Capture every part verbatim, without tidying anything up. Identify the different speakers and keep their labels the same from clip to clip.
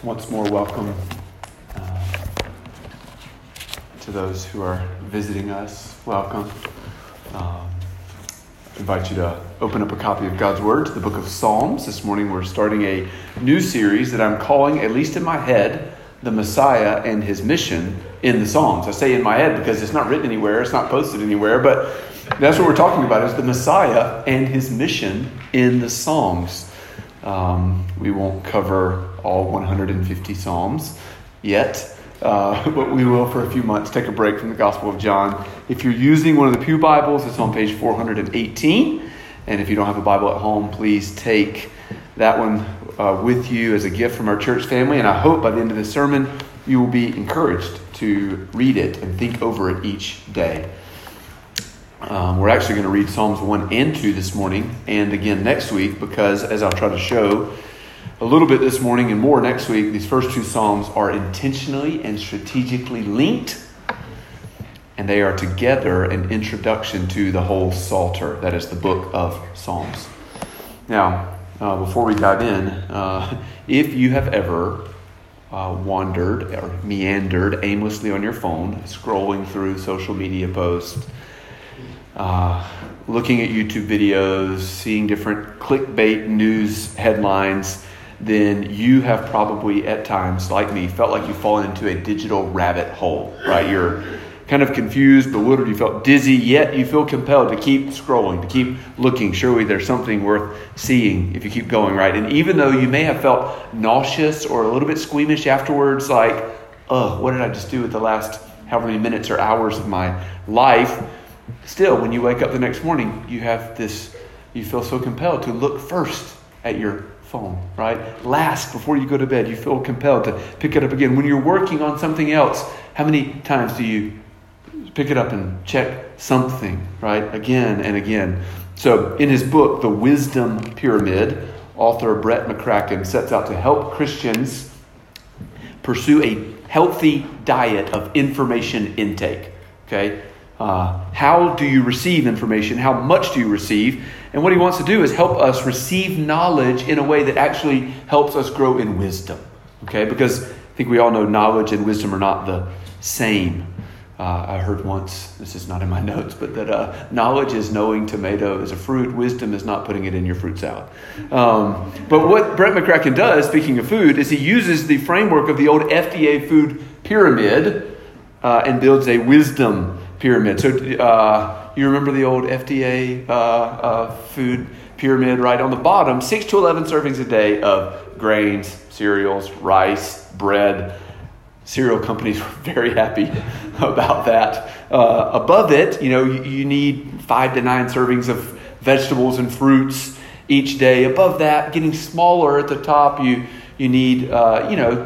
Speaker 1: once more welcome uh, to those who are visiting us. Welcome. Um, I invite you to open up a copy of God's Word to the book of Psalms. This morning we're starting a new series that I'm calling, at least in my head, The Messiah and His Mission in the Psalms. I say in my head because it's not written anywhere, it's not posted anywhere, but that's what we're talking about, is the Messiah and His mission in the Psalms. Um, we won't cover all one hundred fifty Psalms yet, uh, but we will for a few months take a break from the Gospel of John. If you're using one of the Pew Bibles, it's on page four hundred eighteen. And if you don't have a Bible at home, please take that one uh, with you as a gift from our church family. And I hope by the end of this sermon, you will be encouraged to read it and think over it each day. Um, we're actually going to read Psalms one and two this morning and again next week because, as I'll try to show a little bit this morning and more next week, these first two Psalms are intentionally and strategically linked, and they are together an introduction to the whole Psalter, that is the book of Psalms. Now, uh, before we dive in, uh, if you have ever uh, wandered or meandered aimlessly on your phone, scrolling through social media posts, Uh, looking at YouTube videos, seeing different clickbait news headlines, then you have probably at times, like me, felt like you've fallen into a digital rabbit hole, right? You're kind of confused, bewildered, you felt dizzy, yet you feel compelled to keep scrolling, to keep looking. Surely there's something worth seeing if you keep going, right? And even though you may have felt nauseous or a little bit squeamish afterwards, like, oh, what did I just do with the last however many minutes or hours of my life? Still, when you wake up the next morning, you have this, you feel so compelled to look first at your phone, right? Last, before you go to bed, you feel compelled to pick it up again. When you're working on something else, how many times do you pick it up and check something, right? Again and again. So in his book, The Wisdom Pyramid, author Brett McCracken sets out to help Christians pursue a healthy diet of information intake, okay? Uh, how do you receive information? How much do you receive? And what he wants to do is help us receive knowledge in a way that actually helps us grow in wisdom. Okay, because I think we all know knowledge and wisdom are not the same. Uh, I heard once, this is not in my notes, but that uh, knowledge is knowing tomato is a fruit. Wisdom is not putting it in your fruit salad. Um, but what Brett McCracken does, speaking of food, is he uses the framework of the old F D A food pyramid uh, and builds a wisdom pyramid. So uh, you remember the old F D A uh, uh, food pyramid, right? On the bottom, six to eleven servings a day of grains, cereals, rice, bread. Cereal companies were very happy about that. Uh, above it, you know, you, you need five to nine servings of vegetables and fruits each day. Above that, getting smaller at the top, you you need, uh, you know,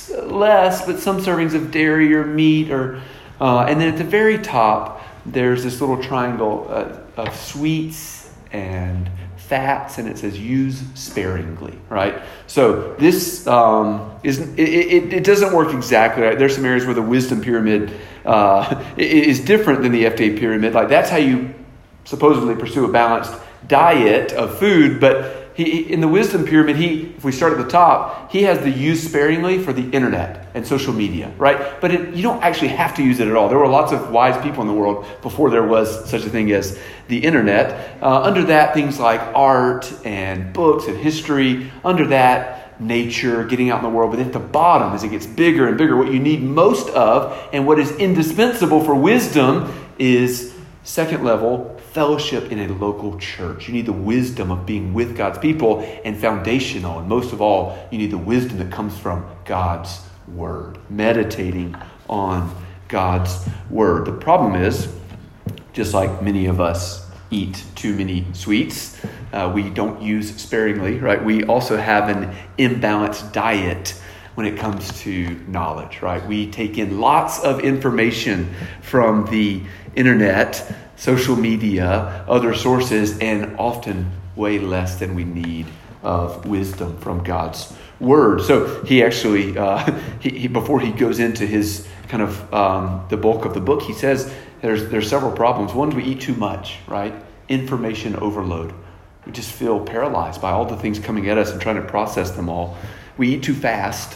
Speaker 1: less, but some servings of dairy or meat or Uh, and then at the very top, there's this little triangle uh, of sweets and fats, and it says use sparingly, right? So this um, is it, it, it doesn't work exactly right. There's some areas where the wisdom pyramid uh, is different than the F D A pyramid. Like that's how you supposedly pursue a balanced diet of food, but He, in the wisdom pyramid, he, if we start at the top, he has the use sparingly for the internet and social media, right? But it, you don't actually have to use it at all. There were lots of wise people in the world before there was such a thing as the internet. Uh, under that, things like art and books and history. Under that, nature, getting out in the world. But at the bottom, as it gets bigger and bigger, what you need most of and what is indispensable for wisdom is second level fellowship in a local church. You need the wisdom of being with God's people, and foundational, and most of all, you need the wisdom that comes from God's word, meditating on God's word. The problem is, just like many of us eat too many sweets, uh, we don't use sparingly, right? We also have an imbalanced diet when it comes to knowledge, right? We take in lots of information from the internet, social media, other sources, and often way less than we need of wisdom from God's word. So he actually, uh, he, he before he goes into his kind of um, the bulk of the book, he says there's there's several problems. One, we eat too much, right? Information overload. We just feel paralyzed by all the things coming at us and trying to process them all. We eat too fast.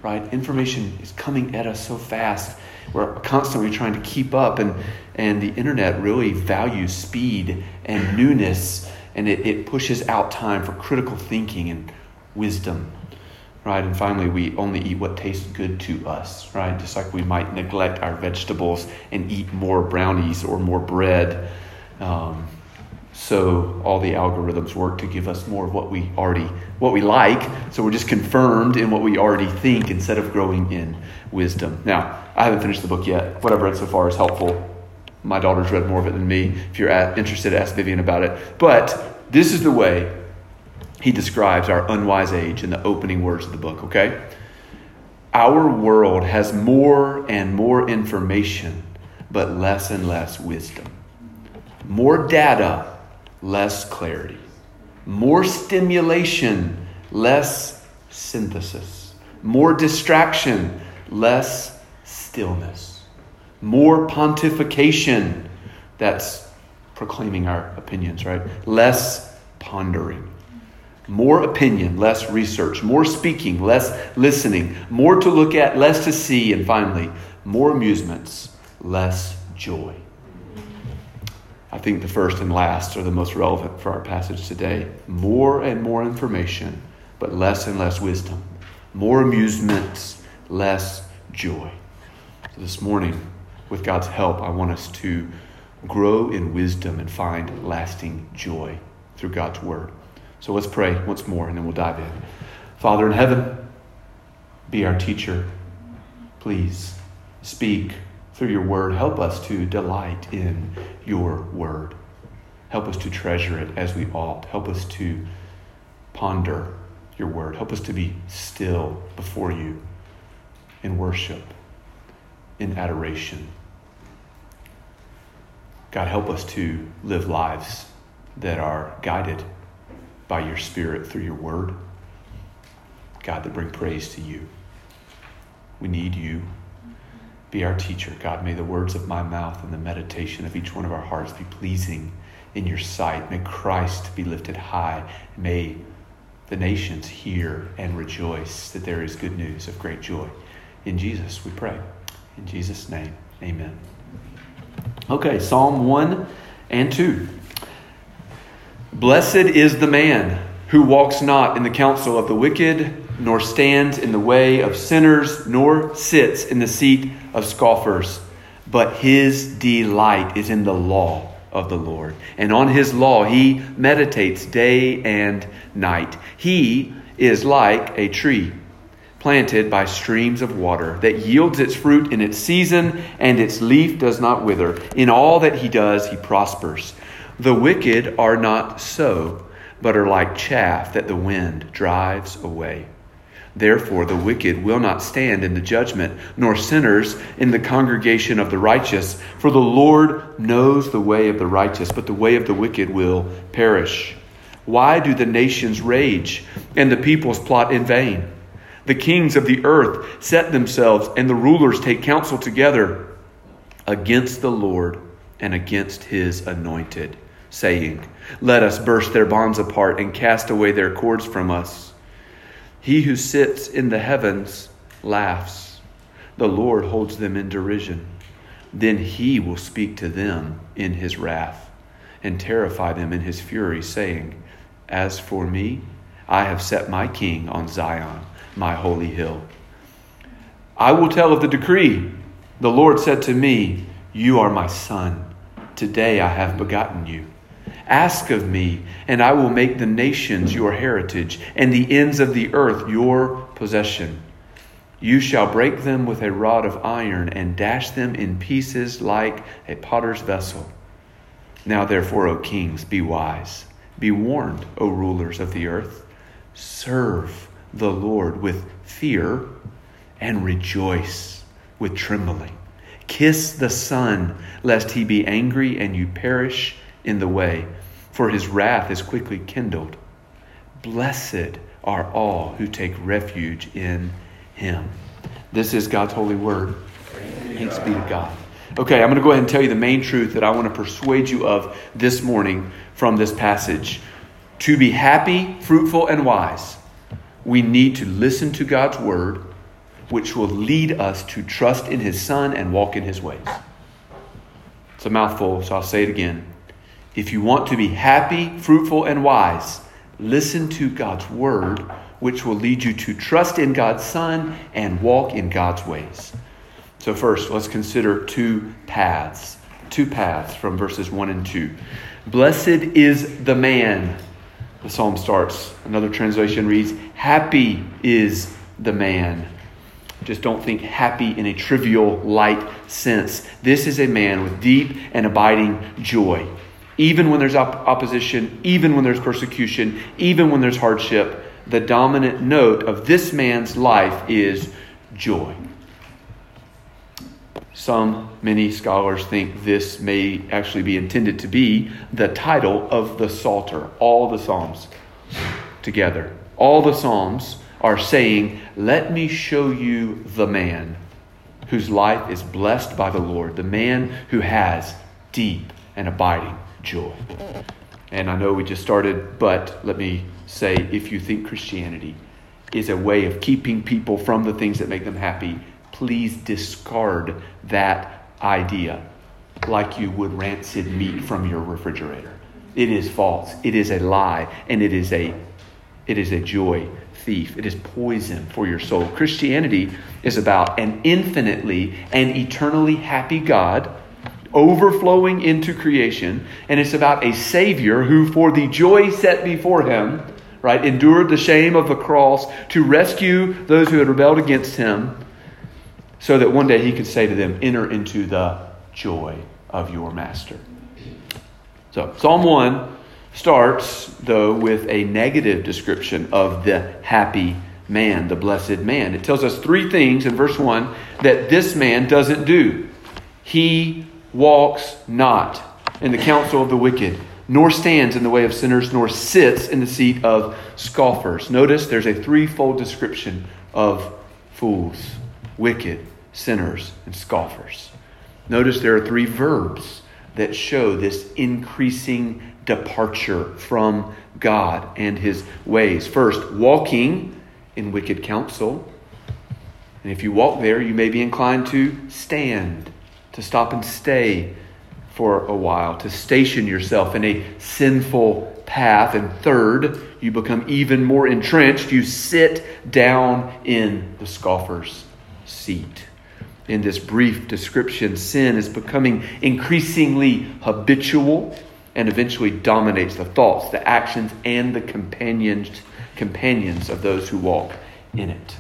Speaker 1: right? Information is coming at us so fast. We're constantly trying to keep up, and, and the internet really values speed and newness, and it, it pushes out time for critical thinking and wisdom, right? And finally, we only eat what tastes good to us, right? Just like we might neglect our vegetables and eat more brownies or more bread. Um, so all the algorithms work to give us more of what we already, what we like. So we're just confirmed in what we already think instead of growing in wisdom. Now, I haven't finished the book yet. What I've read so far is helpful. My daughter's read more of it than me. If you're at, interested, ask Vivian about it. But this is the way he describes our unwise age in the opening words of the book, okay? Our world has more and more information, but less and less wisdom. More data, less clarity. More stimulation, less synthesis. More distraction, less stillness. More pontification, that's proclaiming our opinions, right? Less pondering. More opinion, less research. More speaking, less listening. More to look at, less to see. And finally, more amusements, less joy. I think the first and last are the most relevant for our passage today. More and more information, but less and less wisdom. More amusements, less joy. So this morning, with God's help, I want us to grow in wisdom and find lasting joy through God's word. So let's pray once more, and then we'll dive in. Father in heaven, be our teacher. Please speak through your word. Help us to delight in your word. Help us to treasure it as we ought. Help us to ponder your word. Help us to be still before you in worship, in adoration. God, help us to live lives that are guided by your Spirit through your word. God, that bring praise to you. We need you. Be our teacher. God, may the words of my mouth and the meditation of each one of our hearts be pleasing in your sight. May Christ be lifted high. May the nations hear and rejoice that there is good news of great joy. In Jesus we pray. In Jesus' name, amen. Okay, Psalm one and two. Blessed is the man who walks not in the counsel of the wicked, nor stands in the way of sinners, nor sits in the seat of scoffers. But his delight is in the law of the Lord. And on his law he meditates day and night. He is like a tree planted by streams of water that yields its fruit in its season, and its leaf does not wither. In all that he does, he prospers. The wicked are not so, but are like chaff that the wind drives away. Therefore, the wicked will not stand in the judgment, nor sinners in the congregation of the righteous. For the Lord knows the way of the righteous, but the way of the wicked will perish. Why do the nations rage and the peoples plot in vain? The kings of the earth set themselves, and the rulers take counsel together against the Lord and against his anointed, saying, let us burst their bonds apart and cast away their cords from us. He who sits in the heavens laughs. The Lord holds them in derision. Then he will speak to them in his wrath and terrify them in his fury, saying, as for me, I have set my king on Zion, my holy hill. I will tell of the decree. The Lord said to me, you are my son. Today I have begotten you. Ask of me, and I will make the nations your heritage, and the ends of the earth your possession. You shall break them with a rod of iron, and dash them in pieces like a potter's vessel. Now therefore, O kings, be wise. Be warned, O rulers of the earth. Serve the Lord with fear, and rejoice with trembling. Kiss the Son, lest he be angry and you perish in the way, for his wrath is quickly kindled. Blessed are all who take refuge in him. This is God's holy word. Thanks be to God. Okay, I'm going to go ahead and tell you the main truth that I want to persuade you of this morning from this passage. To be happy, fruitful, and wise, we need to listen to God's word which will lead us to trust in his Son and walk in his ways. It's a mouthful, so I'll say it again. If you want to be happy, fruitful, and wise, listen to God's word, which will lead you to trust in God's Son and walk in God's ways. So first, let's consider two paths. Two paths from verses one and two. Blessed is the man. The psalm starts. Another translation reads, happy is the man. Just don't think happy in a trivial, light sense. This is a man with deep and abiding joy. Even when there's op- opposition, even when there's persecution, even when there's hardship, the dominant note of this man's life is joy. Some, many scholars think this may actually be intended to be the title of the Psalter. All the Psalms together. All the Psalms are saying, let me show you the man whose life is blessed by the Lord. The man who has deep and abiding joy. And I know we just started, but let me say, if you think Christianity is a way of keeping people from the things that make them happy, please discard that idea like you would rancid meat from your refrigerator. It is false. It is a lie, and it is a it is a joy thief. It is poison for your soul. Christianity is about an infinitely and eternally happy God overflowing into creation, and it's about a Savior who, for the joy set before him, right, endured the shame of the cross to rescue those who had rebelled against him, so that one day he could say to them, enter into the joy of your master. So Psalm one starts, though, with a negative description of the happy man, the blessed man. It tells us three things in verse one that this man doesn't do. He walks not in the counsel of the wicked, nor stands in the way of sinners, nor sits in the seat of scoffers. Notice there's a threefold description of fools, wicked, sinners, and scoffers. Notice there are three verbs that show this increasing departure from God and his ways. First, walking in wicked counsel. And if you walk there, you may be inclined to stand, to stop and stay for a while, to station yourself in a sinful path. And third, you become even more entrenched. You sit down in the scoffer's seat. In this brief description, sin is becoming increasingly habitual and eventually dominates the thoughts, the actions, and the companions, companions of those who walk in it.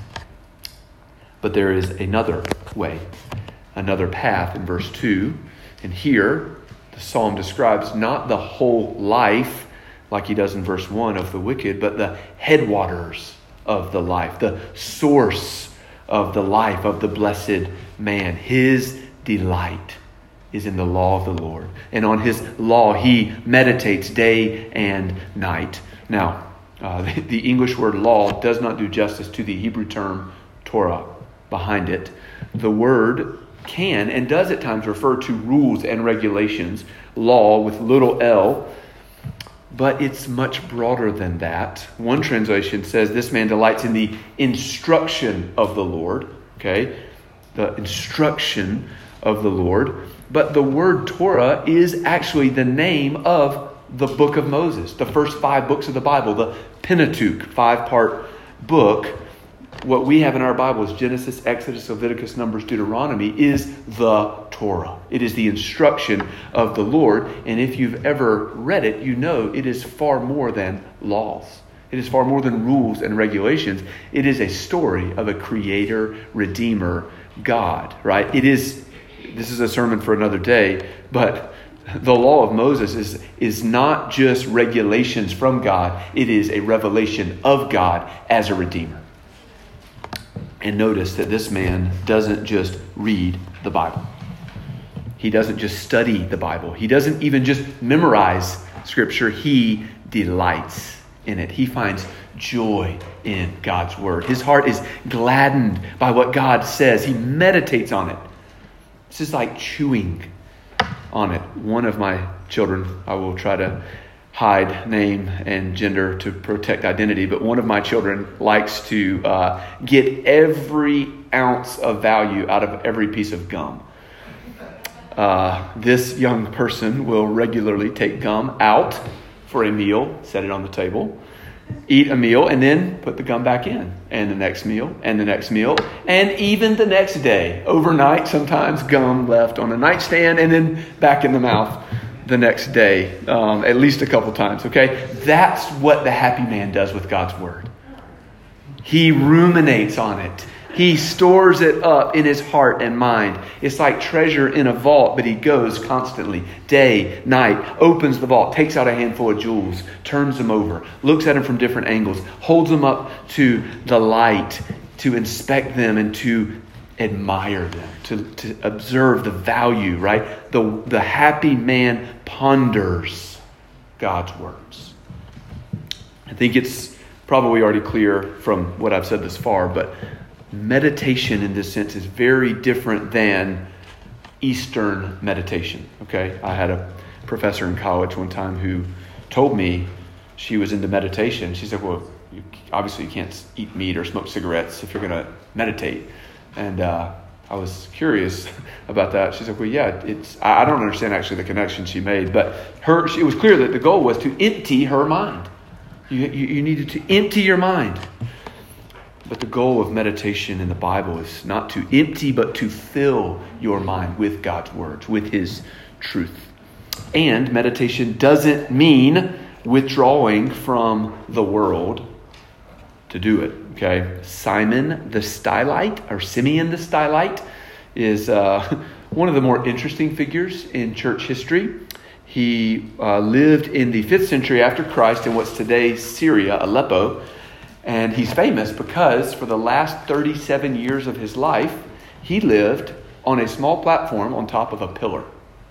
Speaker 1: But there is another way, another path in verse two. And here, the psalm describes not the whole life, like he does in verse one, of the wicked, but the headwaters of the life, the source of the life of the blessed man. His delight is in the law of the Lord. And on his law, he meditates day and night. Now, uh, the, the English word law does not do justice to the Hebrew term Torah behind it. The word can and does at times refer to rules and regulations, law with little l, but it's much broader than that. One translation says this man delights in the instruction of the Lord, okay? The instruction of the Lord. But the word Torah is actually the name of the book of Moses, the first five books of the Bible, the Pentateuch, five-part book. What we have in our Bible is Genesis, Exodus, Leviticus, Numbers, Deuteronomy, is the Torah. It is the instruction of the Lord. And if you've ever read it, you know it is far more than laws. It is far more than rules and regulations. It is a story of a creator, redeemer, God, right? It is, this is a sermon for another day, but the law of Moses is, is not just regulations from God. It is a revelation of God as a redeemer. And notice that this man doesn't just read the Bible. He doesn't just study the Bible. He doesn't even just memorize Scripture. He delights in it. He finds joy in God's word. His heart is gladdened by what God says. He meditates on it. This is like chewing on it. One of my children, I will try to hide name and gender to protect identity, but one of my children likes to uh, get every ounce of value out of every piece of gum. Uh, this young person will regularly take gum out for a meal, set it on the table, eat a meal, and then put the gum back in. And the next meal, and the next meal, and even the next day. Overnight, sometimes gum left on a nightstand and then back in the mouth the next day, um, at least a couple times, okay? That's what the happy man does with God's word. He ruminates on it. He stores it up in his heart and mind. It's like treasure in a vault, but he goes constantly, day, night, opens the vault, takes out a handful of jewels, turns them over, looks at them from different angles, holds them up to the light to inspect them and to admire them, to, to observe the value, right? The, the happy man ponders God's words. I think it's probably already clear from what I've said this far, but meditation in this sense is very different than Eastern meditation. Okay, I had a professor in college one time who told me she was into meditation. She said, well, you, obviously you can't eat meat or smoke cigarettes if you're going to meditate. And uh, I was curious about that. She said, well, yeah, it's, I don't understand actually the connection she made, but her, it was clear that the goal was to empty her mind. You, you, you needed to empty your mind. But the goal of meditation in the Bible is not to empty, but to fill your mind with God's words, with His truth. And meditation doesn't mean withdrawing from the world to do it. Okay, Simon the Stylite, or Simeon the Stylite, is uh, one of the more interesting figures in church history. He uh, lived in the fifth century after Christ in what's today Syria, Aleppo. And he's famous because for the last thirty-seven years of his life, he lived on a small platform on top of a pillar.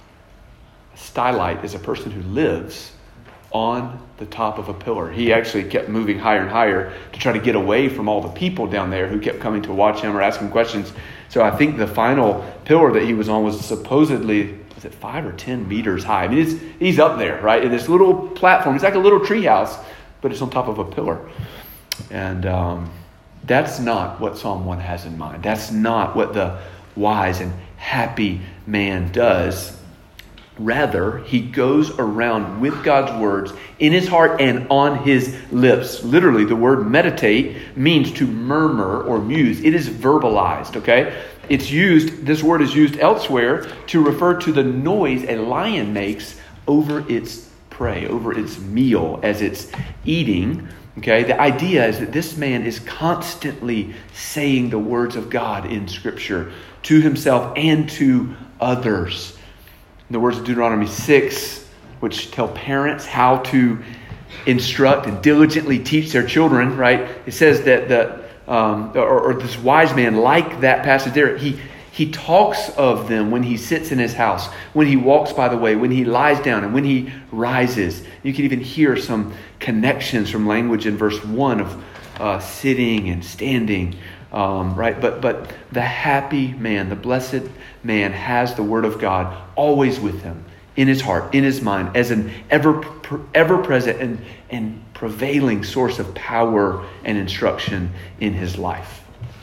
Speaker 1: A stylite is a person who lives on the top of a pillar. He actually kept moving higher and higher to try to get away from all the people down there who kept coming to watch him or ask him questions. So I think the final pillar that he was on was supposedly, was it five or ten meters high? I mean, it's, he's up there, right? In this little platform. It's like a little treehouse, but it's on top of a pillar. And um, that's not what Psalm one has in mind. That's not what the wise and happy man does. Rather, he goes around with God's words in his heart and on his lips. Literally, the word meditate means to murmur or muse. It is verbalized, okay? It's used, this word is used elsewhere to refer to the noise a lion makes over its prey, over its meal as it's eating. Okay, the idea is that this man is constantly saying the words of God in Scripture to himself and to others. The words of Deuteronomy six, which tell parents how to instruct and diligently teach their children, right? It says that the um, or, or this wise man, like that passage there, he he talks of them when he sits in his house, when he walks by the way, when he lies down, and when he rises. You can even hear some connections from language in verse one of uh, sitting and standing, um, right? But but the happy man, the blessed man, has the word of God always with him, in his heart, in his mind, as an ever ever present and, and prevailing source of power and instruction in his life.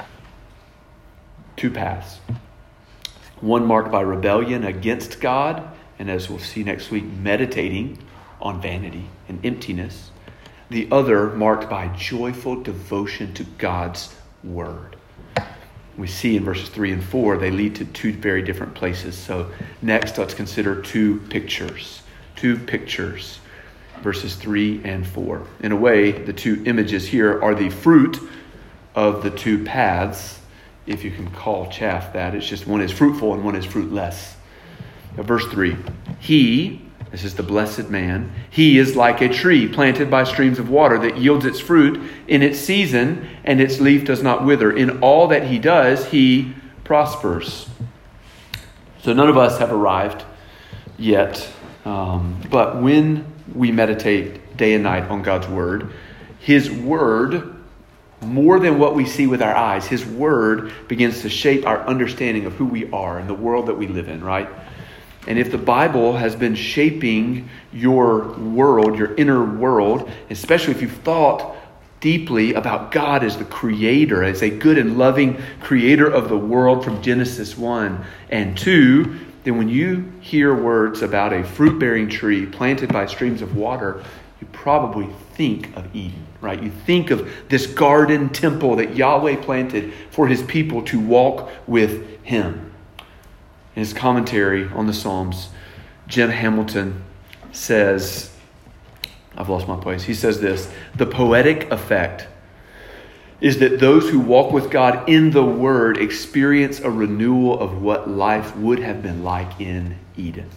Speaker 1: Two paths. One marked by rebellion against God, and as we'll see next week, meditating on vanity and emptiness. The other marked by joyful devotion to God's word. We see in verses three and four, they lead to two very different places. So next, let's consider two pictures. Two pictures. Verses three and four. In a way, the two images here are the fruit of the two paths, if you can call chaff that. It's just one is fruitful and one is fruitless. Now, verse three. He, this is the blessed man, he is like a tree planted by streams of water that yields its fruit in its season, and its leaf does not wither. In all that he does, he prospers. So none of us have arrived yet. Um, but when we meditate day and night on God's word, his word, more than what we see with our eyes, his word begins to shape our understanding of who we are and the world that we live in, right? And if the Bible has been shaping your world, your inner world, especially if you've thought deeply about God as the creator, as a good and loving creator of the world from Genesis one and two, then when you hear words about a fruit-bearing tree planted by streams of water, you probably think of Eden, right? You think of this garden temple that Yahweh planted for his people to walk with him. In his commentary on the Psalms, Jim Hamilton says, I've lost my place. He says this: the poetic effect is that those who walk with God in the Word experience a renewal of what life would have been like in Eden.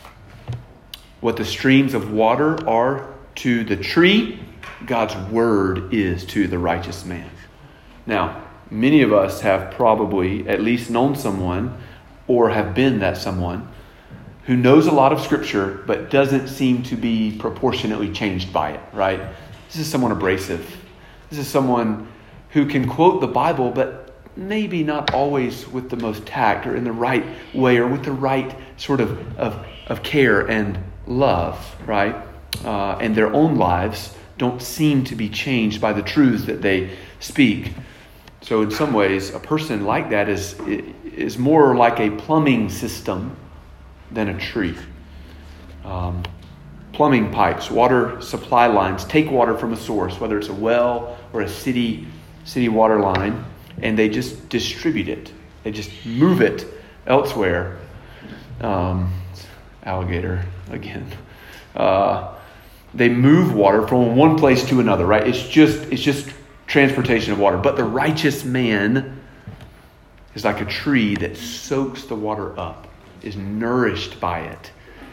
Speaker 1: What the streams of water are to the tree, God's Word is to the righteous man. Now, many of us have probably at least known someone or have been that someone who knows a lot of Scripture but doesn't seem to be proportionately changed by it, right? This is someone abrasive. This is someone who can quote the Bible, but maybe not always with the most tact or in the right way or with the right sort of, of, of care and love, right? Uh, and their own lives don't seem to be changed by the truths that they speak. So in some ways, a person like that is, is more like a plumbing system than a tree. Um, plumbing pipes, water supply lines take water from a source, whether it's a well or a city city water line, and they just distribute it. They just move it elsewhere. Um, alligator again. Uh, they move water from one place to another, right? It's just it's just transportation of water. But the righteous man is like a tree that soaks the water up, is nourished by it,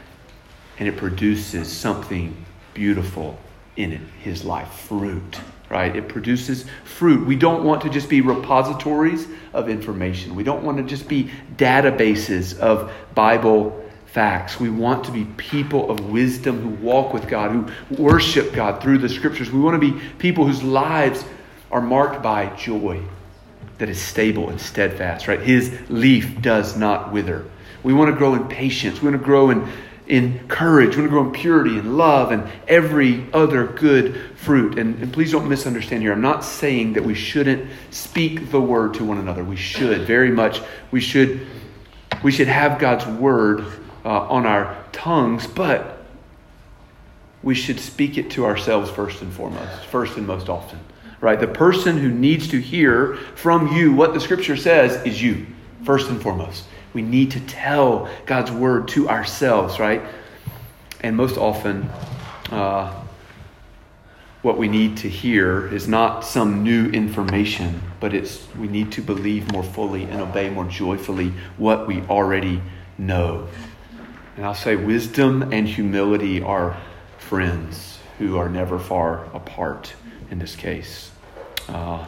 Speaker 1: and it produces something beautiful in it, his life, fruit, right? It produces fruit. We don't want to just be repositories of information. We don't want to just be databases of Bible facts. We want to be people of wisdom who walk with God, who worship God through the Scriptures. We want to be people whose lives are marked by joy that is stable and steadfast, right? His leaf does not wither. We want to grow in patience. We want to grow in, in courage. We want to grow in purity and love and every other good fruit. And, and please don't misunderstand here. I'm not saying that we shouldn't speak the word to one another. We should, very much. We should, we should have God's word uh, on our tongues, but we should speak it to ourselves first and foremost, first and most often. Right? The person who needs to hear from you what the Scripture says is you, first and foremost. We need to tell God's word to ourselves, right? And most often, uh, what we need to hear is not some new information, but it's we need to believe more fully and obey more joyfully what we already know. And I'll say wisdom and humility are friends who are never far apart in this case. Uh,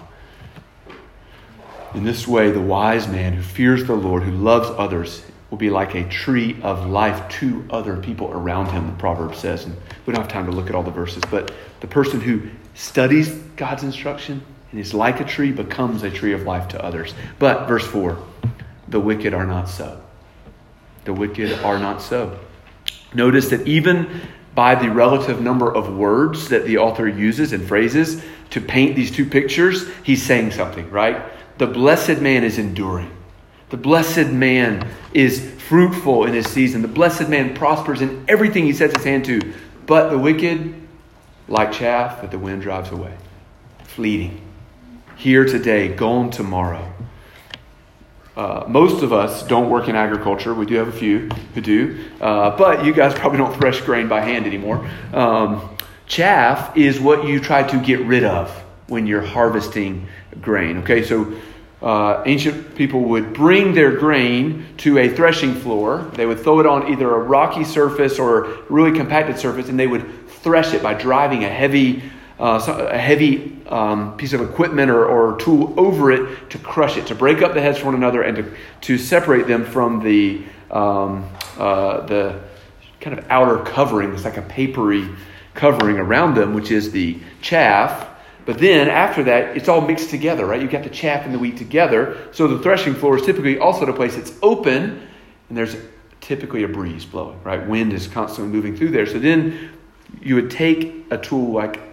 Speaker 1: in this way, the wise man who fears the Lord, who loves others, will be like a tree of life to other people around him, the proverb says. And we don't have time to look at all the verses, but the person who studies God's instruction and is like a tree becomes a tree of life to others. But, verse four, the wicked are not so. The wicked are not so. Notice that even by the relative number of words that the author uses and phrases to paint these two pictures, he's saying something, right? The blessed man is enduring. The blessed man is fruitful in his season. The blessed man prospers in everything he sets his hand to. But the wicked, like chaff that the wind drives away, fleeting. Here today, gone tomorrow. Uh, most of us don't work in agriculture. We do have a few who do. Uh, but you guys probably don't thresh grain by hand anymore. Um, chaff is what you try to get rid of when you're harvesting grain. Okay, so uh, ancient people would bring their grain to a threshing floor. They would throw it on either a rocky surface or a really compacted surface, and they would thresh it by driving a heavy Uh, a heavy um, piece of equipment or, or tool over it to crush it, to break up the heads from one another and to, to separate them from the um, uh, the kind of outer covering. It's like a papery covering around them, which is the chaff. But then after that, it's all mixed together, right? You've got the chaff and the wheat together. So the threshing floor is typically also a place that's open, and there's typically a breeze blowing, right? Wind is constantly moving through there. So then you would take a tool like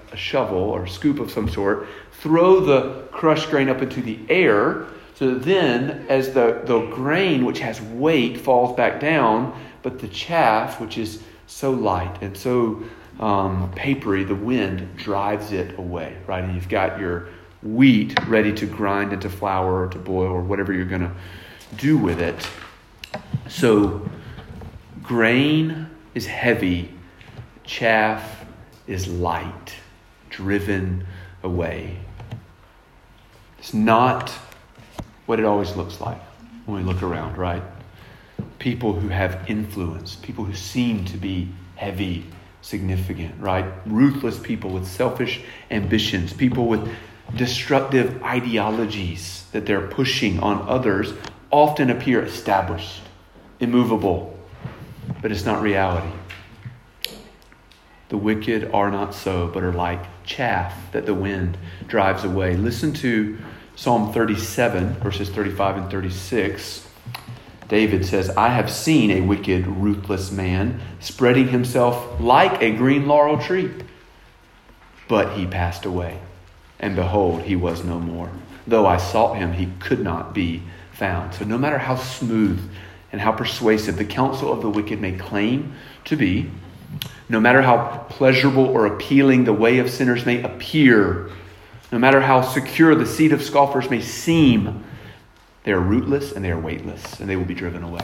Speaker 1: a shovel or scoop of some sort, throw the crushed grain up into the air, so that then as the, the grain, which has weight, falls back down, but the chaff, which is so light and so um, papery, the wind drives it away, right? And you've got your wheat ready to grind into flour or to boil or whatever you're going to do with it. So grain is heavy, chaff is light, driven away. It's not what it always looks like when we look around, right? People who have influence, people who seem to be heavy, significant, right? Ruthless people with selfish ambitions, people with destructive ideologies that they're pushing on others often appear established, immovable, but it's not reality. The wicked are not so, but are like chaff that the wind drives away. Listen to Psalm thirty-seven, verses thirty-five and thirty-six. David says, I have seen a wicked, ruthless man spreading himself like a green laurel tree. But he passed away, and behold, he was no more. Though I sought him, he could not be found. So no matter how smooth and how persuasive the counsel of the wicked may claim to be, no matter how pleasurable or appealing the way of sinners may appear, no matter how secure the seat of scoffers may seem, they are rootless and they are weightless, and they will be driven away.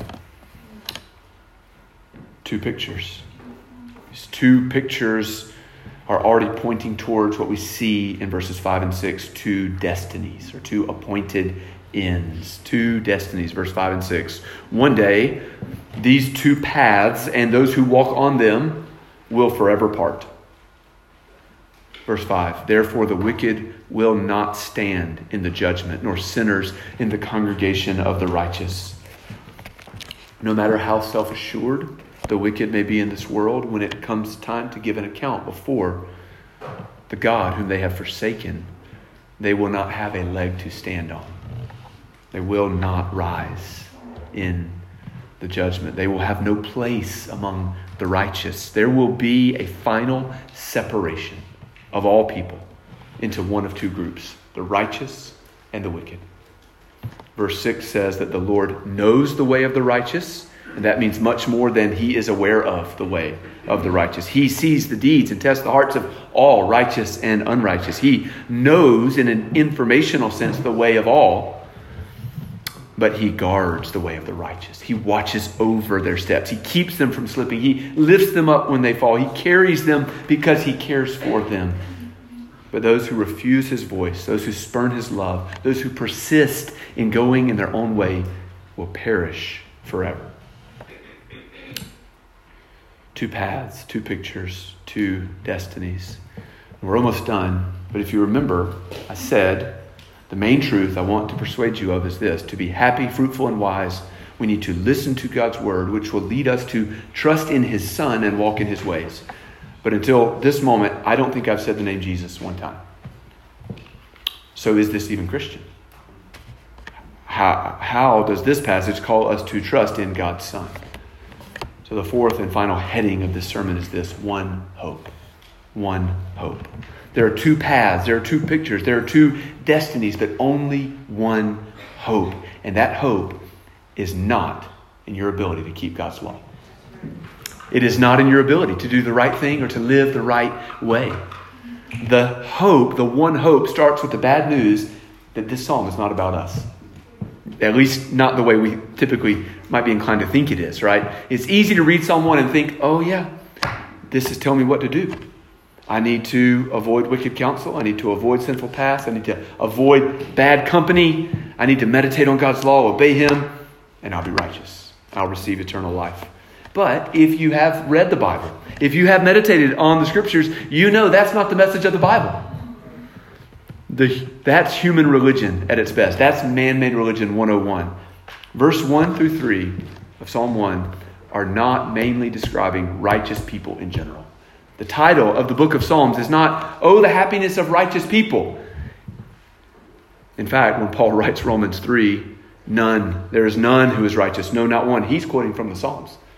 Speaker 1: Two pictures. These two pictures are already pointing towards what we see in verses five and six, two destinies or two appointed ends. Two destinies, verse five and six. One day, these two paths and those who walk on them will forever part. Verse five, therefore the wicked will not stand in the judgment, nor sinners in the congregation of the righteous. No matter how self-assured the wicked may be in this world, when it comes time to give an account before the God whom they have forsaken, they will not have a leg to stand on. They will not rise in the judgment. They will have no place among the righteous. There will be a final separation of all people into one of two groups, the righteous and the wicked. Verse six says that the Lord knows the way of the righteous, and that means much more than he is aware of the way of the righteous. He sees the deeds and tests the hearts of all, righteous and unrighteous. He knows in an informational sense the way of all, but he guards the way of the righteous. He watches over their steps. He keeps them from slipping. He lifts them up when they fall. He carries them because he cares for them. But those who refuse his voice, those who spurn his love, those who persist in going in their own way will perish forever. Two paths, two pictures, two destinies. We're almost done. But if you remember, I said, the main truth I want to persuade you of is this: to be happy, fruitful, and wise, we need to listen to God's word, which will lead us to trust in his Son and walk in his ways. But until this moment, I don't think I've said the name Jesus one time. So is this even Christian? How, how does this passage call us to trust in God's Son? So the fourth and final heading of this sermon is this: one hope. One hope. There are two paths, there are two pictures, there are two destinies, but only one hope. And that hope is not in your ability to keep God's law. It is not in your ability to do the right thing or to live the right way. The hope, the one hope, starts with the bad news that this psalm is not about us. At least not the way we typically might be inclined to think it is, right? It's easy to read Psalm one and think, oh yeah, this is telling me what to do. I need to avoid wicked counsel. I need to avoid sinful paths. I need to avoid bad company. I need to meditate on God's law, obey him, and I'll be righteous. I'll receive eternal life. But if you have read the Bible, if you have meditated on the scriptures, you know that's not the message of the Bible. The, that's human religion at its best. That's man-made religion one oh one. Verse one through three of Psalm one are not mainly describing righteous people in general. The title of the book of Psalms is not, oh, the happiness of righteous people. In fact, when Paul writes Romans three, none, there is none who is righteous, no, not one. He's quoting from the Psalms.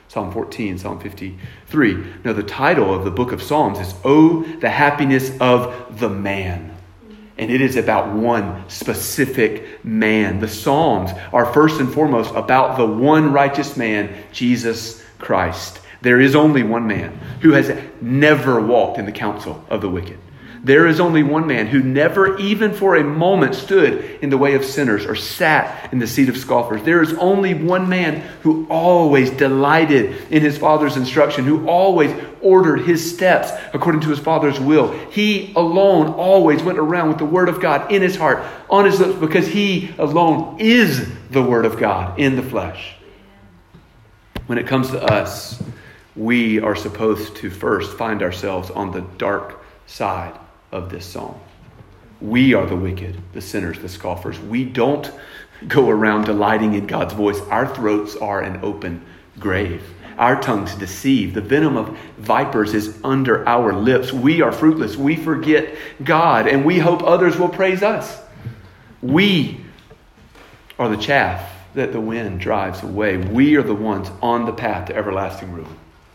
Speaker 1: Psalm fourteen, Psalm fifty-three. Now, the title of the book of Psalms is, Oh, the Happiness of the Man. And it is about one specific man. The Psalms are first and foremost about the one righteous man, Jesus Christ. There is only one man who has never walked in the counsel of the wicked. There is only one man who never even for a moment stood in the way of sinners or sat in the seat of scoffers. There is only one man who always delighted in his Father's instruction, who always ordered his steps according to his Father's will. He alone always went around with the Word of God in his heart, on his lips, because he alone is the Word of God in the flesh. When it comes to us, we are supposed to first find ourselves on the dark side of this psalm. We are the wicked, the sinners, the scoffers. We don't go around delighting in God's voice. Our throats are an open grave. Our tongues deceive. The venom of vipers is under our lips. We are fruitless. We forget God, and we hope others will praise us. We are the chaff that the wind drives away. We are the ones on the path to everlasting ruin.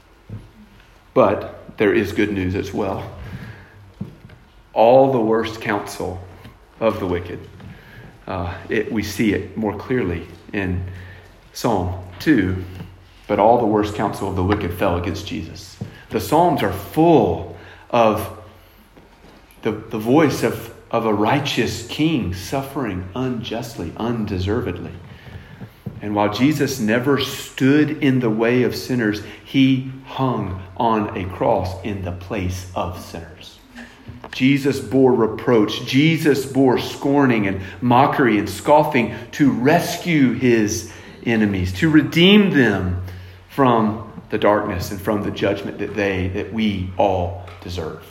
Speaker 1: But there is good news as well. All the worst counsel of the wicked, uh, it, we see it more clearly in Psalm two. But all the worst counsel of the wicked fell against Jesus. The Psalms are full of the, the voice of, of a righteous king suffering unjustly, undeservedly. And while Jesus never stood in the way of sinners, he hung on a cross in the place of sinners. Jesus bore reproach. Jesus bore scorning and mockery and scoffing to rescue his enemies, to redeem them from the darkness and from the judgment that they, that we all deserve.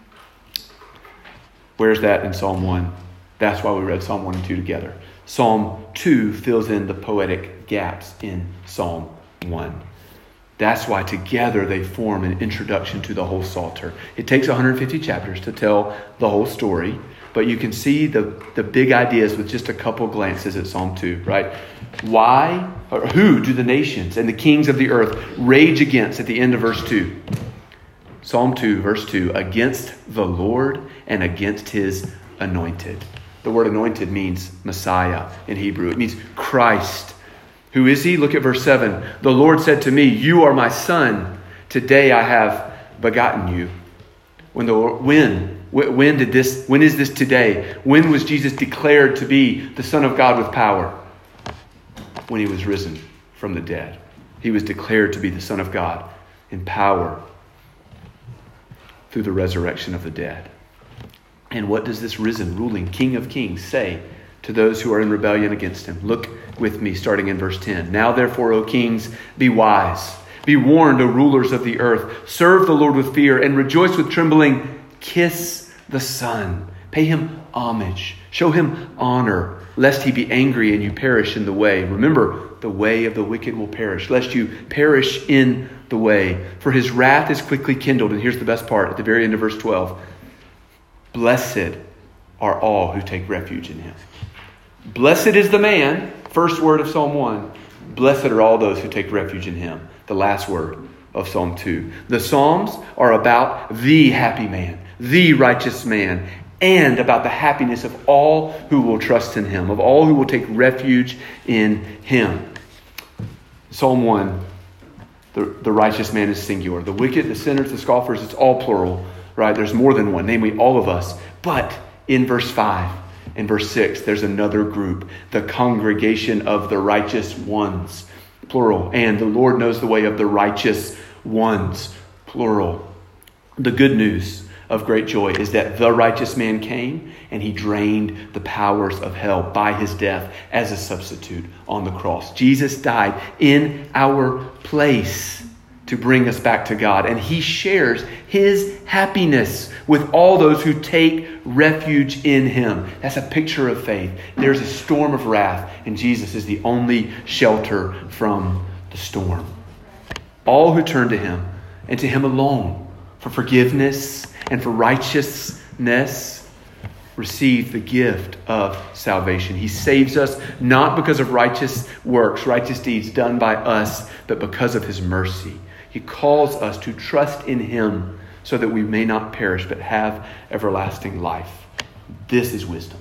Speaker 1: Where's that in Psalm one? That's why we read Psalm one and two together. Psalm two fills in the poetic gaps in Psalm one. That's why together they form an introduction to the whole Psalter. It takes one hundred fifty chapters to tell the whole story, but you can see the, the big ideas with just a couple glances at Psalm two, right? Why or who do the nations and the kings of the earth rage against at the end of verse two? Psalm two, verse two, against the Lord and against his anointed. The word anointed means Messiah in Hebrew. It means Christ. Who is he? Look at verse seven. The Lord said to me, you are my son. Today I have begotten you. When the when when did this? When is this today? When was Jesus declared to be the Son of God with power? When he was risen from the dead. He was declared to be the Son of God in power through the resurrection of the dead. And what does this risen, ruling King of Kings say to those who are in rebellion against him? Look with me, starting in verse ten. Now therefore, O kings, be wise. Be warned, O rulers of the earth. Serve the Lord with fear and rejoice with trembling. Kiss the Son. Pay him homage. Show him honor, lest he be angry and you perish in the way. Remember, the way of the wicked will perish, lest you perish in the way. For his wrath is quickly kindled. And here's the best part at the very end of verse twelve. Blessed are all who take refuge in him. Blessed is the man, first word of Psalm one. Blessed are all those who take refuge in him, the last word of Psalm two. The Psalms are about the happy man, the righteous man, and about the happiness of all who will trust in him, of all who will take refuge in him. Psalm one, the, the righteous man is singular. The wicked, the sinners, the scoffers, it's all plural, right? There's more than one, namely all of us. But in verse five, in verse six, there's another group, the congregation of the righteous ones, plural. And the Lord knows the way of the righteous ones, plural. The good news of great joy is that the righteous man came and he drained the powers of hell by his death as a substitute on the cross. Jesus died in our place to bring us back to God. And he shares his happiness with all those who take refuge in him. That's a picture of faith. There's a storm of wrath, and Jesus is the only shelter from the storm. All who turn to him and to him alone for forgiveness and for righteousness receive the gift of salvation. He saves us not because of righteous works, righteous deeds done by us, but because of his mercy. He calls us to trust in him so that we may not perish, but have everlasting life. This is wisdom.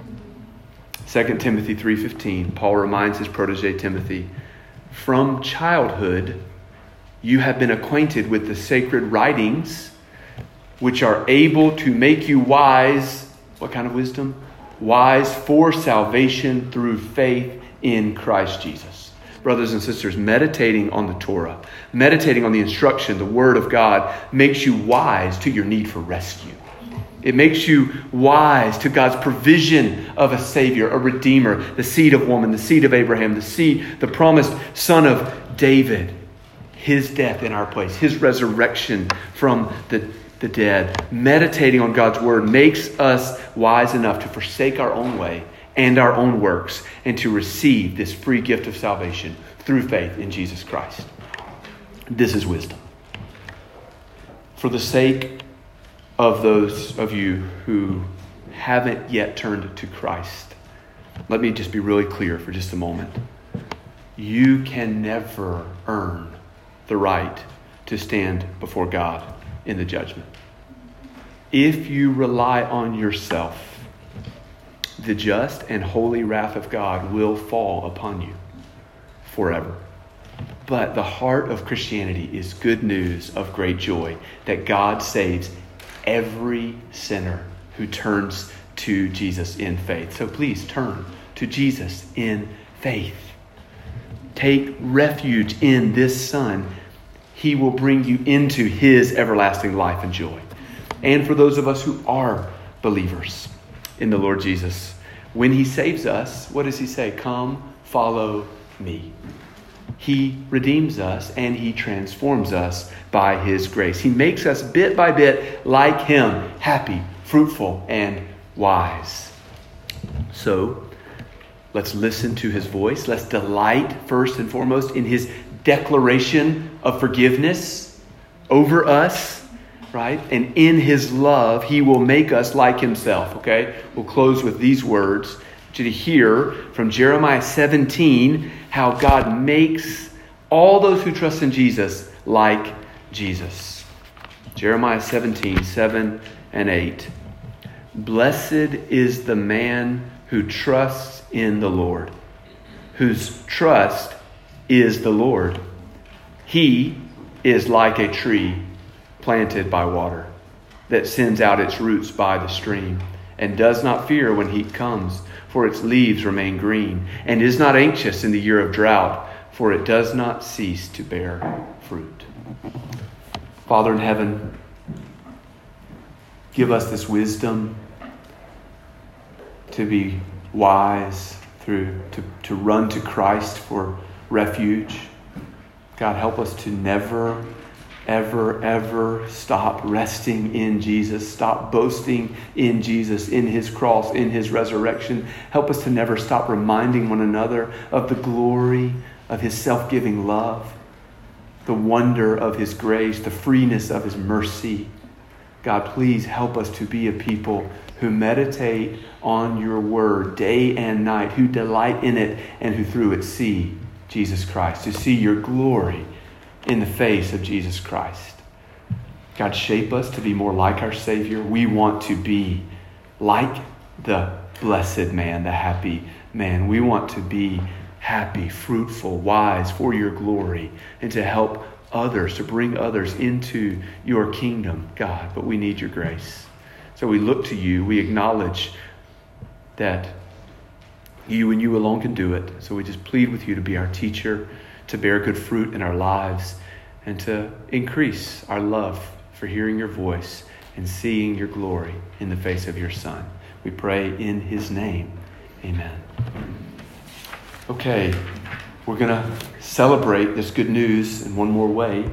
Speaker 1: Second Timothy three fifteen, Paul reminds his protege Timothy, from childhood you have been acquainted with the sacred writings, which are able to make you wise. What kind of wisdom? Wise for salvation through faith in Christ Jesus. Brothers and sisters, meditating on the Torah, meditating on the instruction, the Word of God, makes you wise to your need for rescue. It makes you wise to God's provision of a Savior, a Redeemer, the seed of woman, the seed of Abraham, the seed, the promised son of David. His death in our place, his resurrection from the the dead. Meditating on God's word makes us wise enough to forsake our own way and our own works and to receive this free gift of salvation through faith in Jesus Christ. This is wisdom. For the sake of those of you who haven't yet turned to Christ, let me just be really clear for just a moment. You can never earn the right to stand before God in the judgment. If you rely on yourself, the just and holy wrath of God will fall upon you forever. But the heart of Christianity is good news of great joy that God saves every sinner who turns to Jesus in faith. So please turn to Jesus in faith. Take refuge in this Son. He will bring you into his everlasting life and joy. And for those of us who are believers in the Lord Jesus, when he saves us, what does he say? Come, follow me. He redeems us and he transforms us by his grace. He makes us bit by bit like him, happy, fruitful, and wise. So let's listen to his voice. Let's delight first and foremost in his declaration of forgiveness over us, right? And in his love, he will make us like himself, okay? We'll close with these words. I want you to hear from Jeremiah seventeen how God makes all those who trust in Jesus like Jesus. Jeremiah seventeen, seven and eight. Blessed is the man who trusts in the Lord, whose trust is the Lord. He is like a tree planted by water that sends out its roots by the stream and does not fear when heat comes, for its leaves remain green, and is not anxious in the year of drought, for it does not cease to bear fruit. Father in heaven, give us this wisdom to be wise, through to, to run to Christ for refuge. God, help us to never, ever, ever stop resting in Jesus. Stop boasting in Jesus, in his cross, in his resurrection. Help us to never stop reminding one another of the glory of his self-giving love, the wonder of his grace, the freeness of his mercy. God, please help us to be a people who meditate on your word day and night, who delight in it, and who through it see Jesus Christ, to see your glory in the face of Jesus Christ. God, shape us to be more like our Savior. We want to be like the blessed man, the happy man. We want to be happy, fruitful, wise for your glory, and to help others, to bring others into your kingdom, God. But we need your grace. So we look to you. We acknowledge that you and you alone can do it. So we just plead with you to be our teacher, to bear good fruit in our lives, and to increase our love for hearing your voice and seeing your glory in the face of your Son. We pray in his name. Amen. Okay, we're going to celebrate this good news in one more way.